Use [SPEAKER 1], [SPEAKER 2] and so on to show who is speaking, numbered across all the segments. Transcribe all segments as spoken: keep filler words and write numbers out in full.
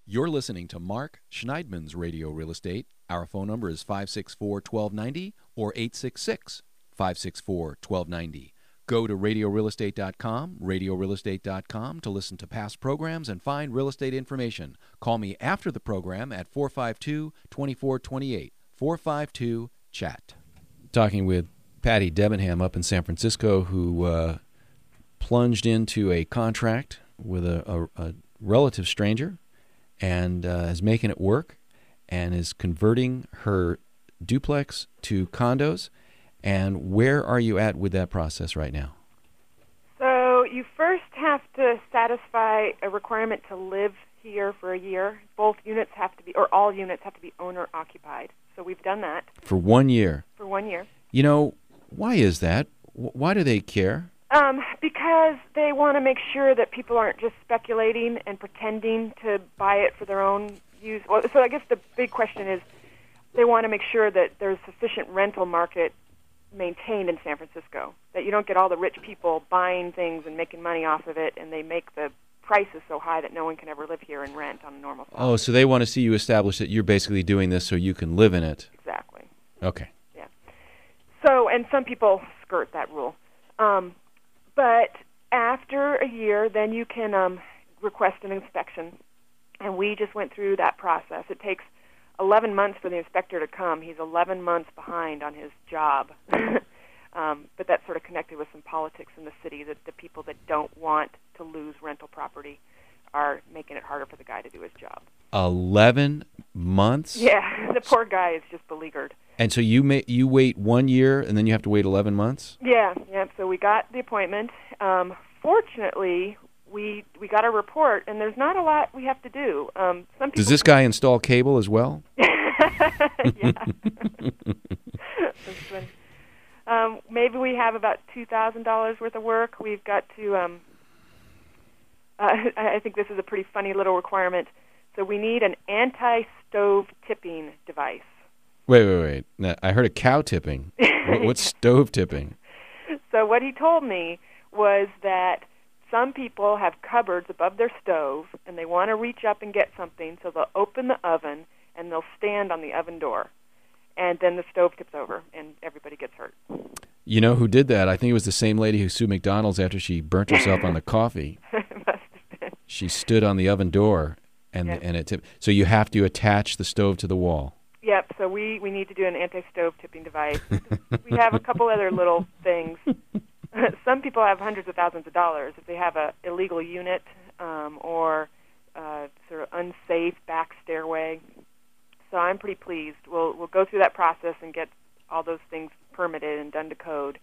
[SPEAKER 1] You're listening to Mark Schneidman's Radio Real Estate. Our phone number is five six four, one two nine zero or eight six six, five six four, one two nine zero. Go to radio real estate dot com, radio real estate dot com to listen to past programs and find real estate information. Call me after the program at four five two, two four two eight, four five two, chat. Talking with Patty Debenham up in San Francisco, who uh, plunged into a contract with a, a, a relative stranger and uh, is making it work and is converting her duplex to condos. And where are you at with that process right now?
[SPEAKER 2] So you first have to satisfy a requirement to live here for a year. Both units have to be, or all units have to be owner-occupied. So we've done that.
[SPEAKER 1] For one year?
[SPEAKER 2] For one year.
[SPEAKER 1] You know, why is that? Why do they care?
[SPEAKER 2] Um, because they want to make sure that people aren't just speculating and pretending to buy it for their own use. Well, so I guess the big question is they want to make sure that there's sufficient rental market maintained in San Francisco, that you don't get all the rich people buying things and making money off of it, and they make the prices so high that no one can ever live here and rent on a normal salary.
[SPEAKER 1] Oh, so they want to see you establish that you're basically doing this so you can live in it.
[SPEAKER 2] Exactly.
[SPEAKER 1] Okay.
[SPEAKER 2] Yeah. So, and some people skirt that rule. Um, but after a year, then you can um, request an inspection, and we just went through that process. It takes eleven months for the inspector to come. He's eleven months behind on his job. um, but that's sort of connected with some politics in the city, that the people that don't want to lose rental property are making it harder for the guy to do his job.
[SPEAKER 1] eleven months?
[SPEAKER 2] Yeah, the poor guy is just beleaguered.
[SPEAKER 1] And so you may, you wait one year, and then you have to wait eleven months?
[SPEAKER 2] Yeah, yeah. So we got the appointment. Um, fortunately, we we got a report, and there's not a lot we have to do. Um, some people
[SPEAKER 1] Does this guy install cable as well?
[SPEAKER 2] Yeah. That's funny. Um, maybe we have about two thousand dollars worth of work. We've got to, um, uh, I think this is a pretty funny little requirement. So we need an anti-stove tipping device.
[SPEAKER 1] Wait, wait, wait. Now, I heard a cow tipping. What, what's stove tipping?
[SPEAKER 2] So what he told me was that some people have cupboards above their stove, and they want to reach up and get something, so they'll open the oven, and they'll stand on the oven door. And then the stove tips over, and everybody gets hurt.
[SPEAKER 1] You know who did that? I think it was the same lady who sued McDonald's after she burnt herself on the coffee.
[SPEAKER 2] It must have been.
[SPEAKER 1] She stood on the oven door, and
[SPEAKER 2] Yep.
[SPEAKER 1] and it tipped. So you have to attach the stove to the wall.
[SPEAKER 2] Yep, so we, we need to do an anti-stove tipping device. We have a couple other little things. Some people have hundreds of thousands of dollars. If they have a illegal unit um, or uh, sort of unsafe back stairway. So I'm pretty pleased. We'll we'll go through that process and get all those things permitted and done to code.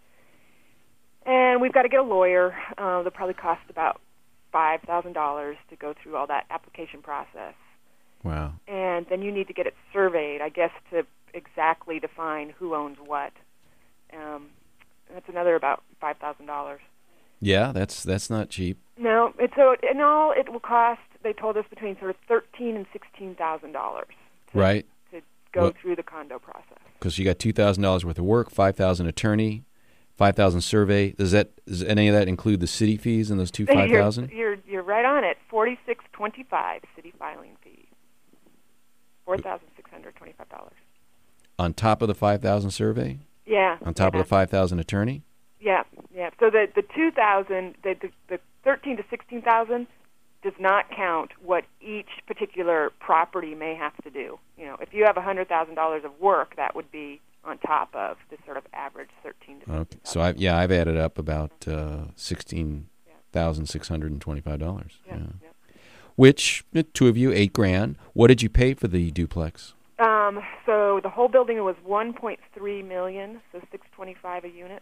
[SPEAKER 2] And we've got to get a lawyer. Uh, they'll probably cost about five thousand dollars to go through all that application process.
[SPEAKER 1] Wow.
[SPEAKER 2] And then you need to get it surveyed, I guess, to exactly define who owns what. Um, that's another about five thousand dollars.
[SPEAKER 1] Yeah, that's that's not cheap.
[SPEAKER 2] No, it's, so in all it will cost, they told us, between sort of thirteen and sixteen thousand dollars.
[SPEAKER 1] Right.
[SPEAKER 2] To go
[SPEAKER 1] Well,
[SPEAKER 2] through the condo process.
[SPEAKER 1] Because you got two thousand dollars worth of work, five thousand attorney, five thousand survey. Does that does any of that include the city fees in those two five thousand?
[SPEAKER 2] You're, you're you're right on it. Forty six twenty five city filing fee. Four thousand six hundred twenty five dollars.
[SPEAKER 1] On top of the five thousand survey?
[SPEAKER 2] Yeah.
[SPEAKER 1] On top
[SPEAKER 2] yeah.
[SPEAKER 1] of the five thousand attorney?
[SPEAKER 2] Yeah, yeah. So the the two thousand, the, the the thirteen to sixteen thousand does not count what each particular property may have to do. You know, if you have a hundred thousand dollars of work, that would be on top of the sort of average thirteen to.
[SPEAKER 1] Okay. So I yeah, I've added up about uh, sixteen thousand six hundred and twenty-five dollars.
[SPEAKER 2] Yeah,
[SPEAKER 1] Yeah.
[SPEAKER 2] yeah.
[SPEAKER 1] Which the two of you, eight grand. What did you pay for the duplex?
[SPEAKER 2] Um, so the whole building was one point three million, so six twenty five a unit.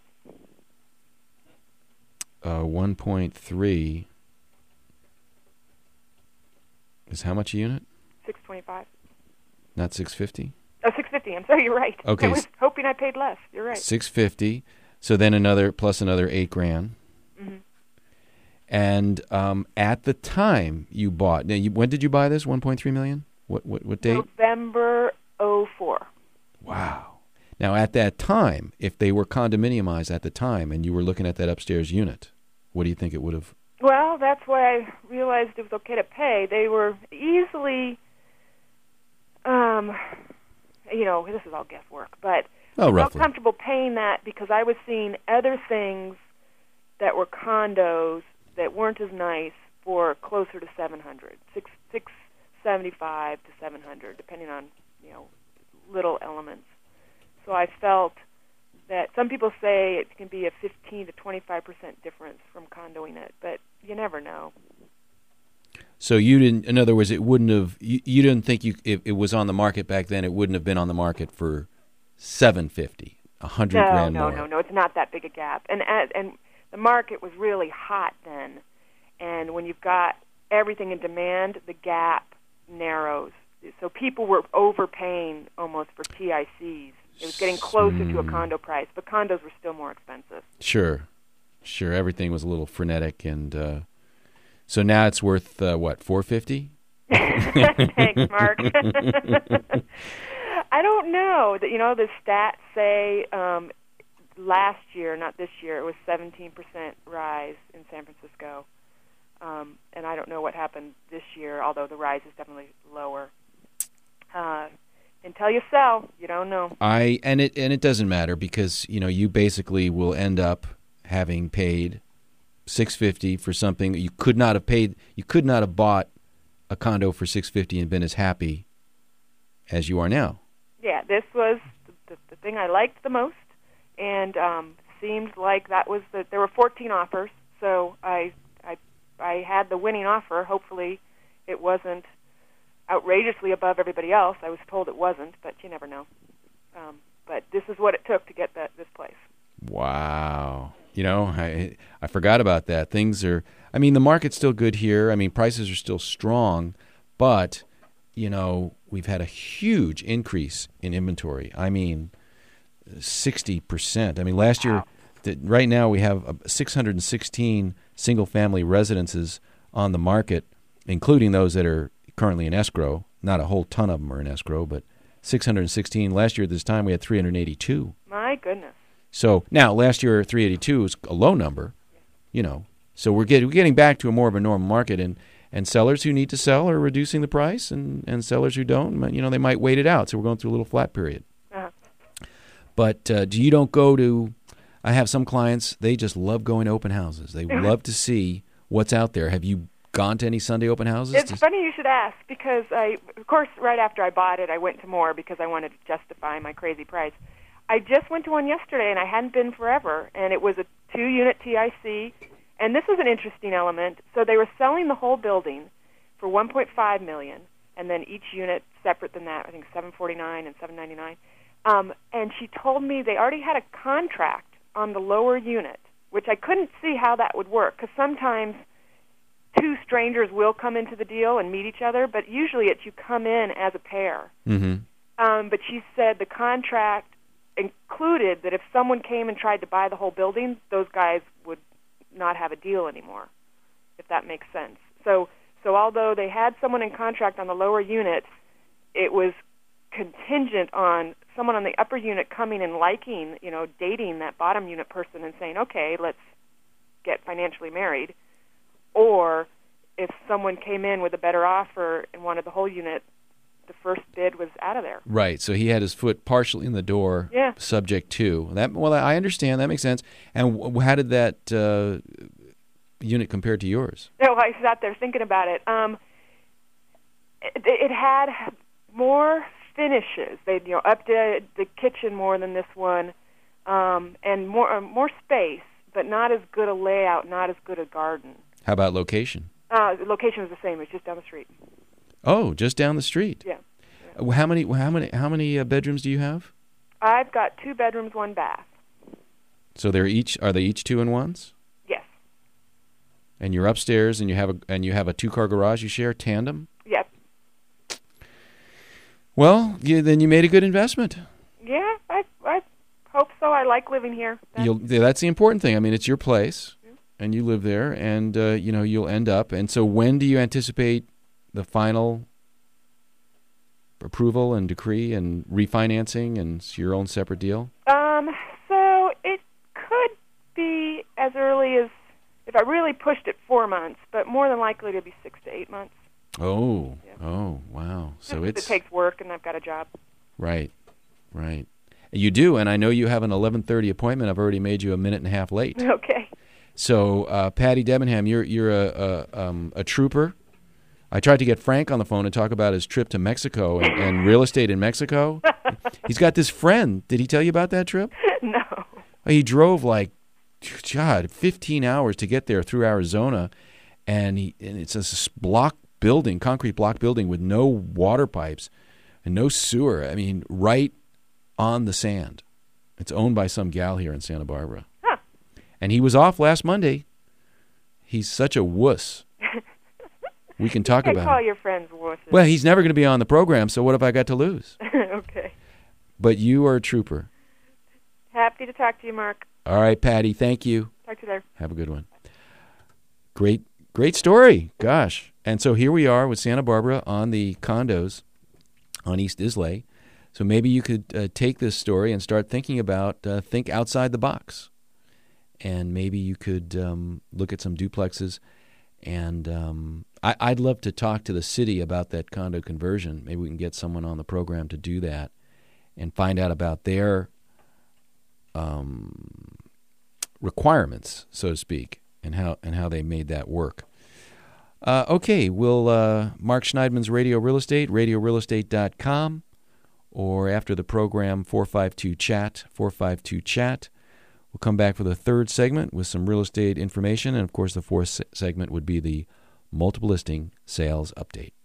[SPEAKER 1] Uh, one point three is how much a unit?
[SPEAKER 2] Six twenty five.
[SPEAKER 1] Not six fifty.
[SPEAKER 2] Oh, six fifty. I'm sorry, you're right.
[SPEAKER 1] Okay.
[SPEAKER 2] I was hoping I paid less. You're right.
[SPEAKER 1] Six fifty. So then another plus another eight grand.
[SPEAKER 2] Mm-hmm.
[SPEAKER 1] And um, at the time you bought, now you, when did you buy this? One point three million. What what what date?
[SPEAKER 2] November oh four.
[SPEAKER 1] Wow. Now at that time, if they were condominiumized at the time, and you were looking at that upstairs unit, what do you think it would have?
[SPEAKER 2] Well, that's why I realized it was okay to pay. They were easily, um, you know, this is all guesswork, but
[SPEAKER 1] Oh,
[SPEAKER 2] I felt
[SPEAKER 1] roughly.
[SPEAKER 2] comfortable paying that because I was seeing other things that were condos that weren't as nice for closer to seven hundred, six six seventy five to seven hundred, depending on, you know, little elements. So I felt that some people say it can be a fifteen to twenty-five percent difference from condoing it, but you never know.
[SPEAKER 1] So you didn't, in other words, it wouldn't have, you, you didn't think you, if it was on the market back then, it wouldn't have been on the market for seven fifty, a hundred
[SPEAKER 2] No,
[SPEAKER 1] grand
[SPEAKER 2] no,
[SPEAKER 1] more.
[SPEAKER 2] no, no. It's not that big a gap. And and and the market was really hot then. And when you've got everything in demand, the gap narrows. So people were overpaying almost for T I Cs. It was getting closer
[SPEAKER 1] Mm.
[SPEAKER 2] to a condo price, but condos were still more expensive.
[SPEAKER 1] Sure, sure. Everything was a little frenetic, and uh, so now it's worth uh, what, four fifty?
[SPEAKER 2] Thanks, Mark. I don't know. That you know, the stats say um, last year, not this year, it was seventeen percent rise in San Francisco. Um, and I don't know what happened this year, although the rise is definitely lower. Uh, until you sell, you don't know.
[SPEAKER 1] I and it and it doesn't matter because you know you basically will end up having paid six fifty for something that you could not have paid. You could not have bought a condo for six fifty and been as happy as you are now.
[SPEAKER 2] Yeah, this was the, the, the thing I liked the most, and um, seemed like that was the. There were fourteen offers, so I I I had the winning offer. Hopefully, it wasn't outrageously above everybody else. I was told it wasn't, but you never know. Um, but this is what it took to get that this place.
[SPEAKER 1] Wow. You know, I I forgot about that. Things are, I mean, the market's still good here. I mean, prices are still strong, but, you know, we've had a huge increase in inventory. I mean, sixty percent. I mean, last year, th- right now we have uh, six hundred sixteen single-family residences on the market, including those that are currently in escrow. Not a whole ton of them are in escrow, but six hundred sixteen. Last year at this time, we had three hundred eighty-two.
[SPEAKER 2] My goodness.
[SPEAKER 1] So now, last year, three eighty-two is a low number, you know. So we're, get, we're getting back to a more of a normal market, and, and sellers who need to sell are reducing the price, and, and sellers who don't, you know, they might wait it out. So we're going through a little flat period.
[SPEAKER 2] Uh-huh.
[SPEAKER 1] But uh, do you don't go to, I have some clients, they just love going to open houses. They love to see what's out there. Have you gone to any Sunday open houses?
[SPEAKER 2] It's
[SPEAKER 1] to,
[SPEAKER 2] funny you should ask because I, of course, right after I bought it, I went to more because I wanted to justify my crazy price. I just went to one yesterday, and I hadn't been forever, and it was a two-unit T I C, and this was an interesting element. So they were selling the whole building for one point five million dollars, and then each unit separate than that, I think seven forty-nine and seven ninety-nine. Um, and she told me they already had a contract on the lower unit, which I couldn't see how that would work, because sometimes two strangers will come into the deal and meet each other, but usually it's you come in as a pair.
[SPEAKER 1] mm-hmm.
[SPEAKER 2] Um, but she said the contract included that if someone came and tried to buy the whole building, those guys would not have a deal anymore, if that makes sense. So, so although they had someone in contract on the lower unit, it was contingent on someone on the upper unit coming and liking, you know, dating that bottom unit person and saying, okay, let's get financially married. Or if someone came in with a better offer and wanted the whole unit, the first bid was out of there.
[SPEAKER 1] Right. So he had his foot partially in the door,
[SPEAKER 2] yeah.
[SPEAKER 1] subject to that. Well, I understand. That makes sense. And w- how did that uh, unit compare to yours?
[SPEAKER 2] No, I sat there thinking about it. Um, it, it had more finishes. They, you know, updated the kitchen more than this one, um, and more uh, more space, but not as good a layout, not as good a garden.
[SPEAKER 1] How about location?
[SPEAKER 2] Uh, the location was the same. It was just down the street.
[SPEAKER 1] Oh, just down the street.
[SPEAKER 2] Yeah.
[SPEAKER 1] Uh, How many? How many? How many uh, bedrooms do you have?
[SPEAKER 2] I've got two bedrooms, one bath.
[SPEAKER 1] So they're each. Are they each two and ones?
[SPEAKER 2] Yes.
[SPEAKER 1] And you're upstairs, and you have a and you have a two car garage you share, tandem.
[SPEAKER 2] Yep.
[SPEAKER 1] Well, you, then you made a good investment.
[SPEAKER 2] Yeah, I I hope so. I like living here. That's,
[SPEAKER 1] You'll, that's the important thing. I mean, it's your place, yeah. And you live there, and uh, you know you'll end up. And so, when do you anticipate the final approval and decree and refinancing and your own separate deal?
[SPEAKER 2] Um. So it could be as early as if I really pushed it, four months, but more than likely to be six to eight months.
[SPEAKER 1] Oh,
[SPEAKER 2] Yeah.
[SPEAKER 1] oh, wow. So
[SPEAKER 2] Just
[SPEAKER 1] it's
[SPEAKER 2] it takes work, and I've got a job.
[SPEAKER 1] right, right. You do, and I know you have an eleven thirty appointment. I've already made you a minute and a half late.
[SPEAKER 2] Okay.
[SPEAKER 1] So, uh, Patty Debenham, you're you're a a, um, a trooper. I tried to get Frank on the phone to talk about his trip to Mexico and, and real estate in Mexico. He's got this friend. Did he tell you about that trip?
[SPEAKER 2] No.
[SPEAKER 1] He drove like, God, fifteen hours to get there through Arizona, and he and it's a block building, concrete block building with no water pipes and no sewer. I mean, right on the sand. It's owned by some gal here in Santa Barbara.
[SPEAKER 2] Huh.
[SPEAKER 1] And he was off last Monday. He's such a wuss. We can talk
[SPEAKER 2] I
[SPEAKER 1] about
[SPEAKER 2] call
[SPEAKER 1] him.
[SPEAKER 2] your friends wusses.
[SPEAKER 1] Well, he's never going to be on the program, so what have I got to lose?
[SPEAKER 2] Okay.
[SPEAKER 1] But you are a trooper.
[SPEAKER 2] Happy to talk to you, Mark.
[SPEAKER 1] All right, Patty, thank you.
[SPEAKER 2] Talk to you later.
[SPEAKER 1] Have a good one. Great, great story. Gosh. And so here we are with Santa Barbara on the condos on East Islay. So maybe you could uh, take this story and start thinking about, uh, think outside the box. And maybe you could um, look at some duplexes. And um, I, I'd love to talk to the city about that condo conversion. Maybe we can get someone on the program to do that and find out about their um, requirements, so to speak, and how and how they made that work. Uh, okay, we'll uh, Mark Schneidman's Radio Real Estate, radio real estate dot com, or after the program, four five two chat, four five two chat. We'll come back for the third segment with some real estate information, and of course the fourth se- segment would be the multiple listing sales update.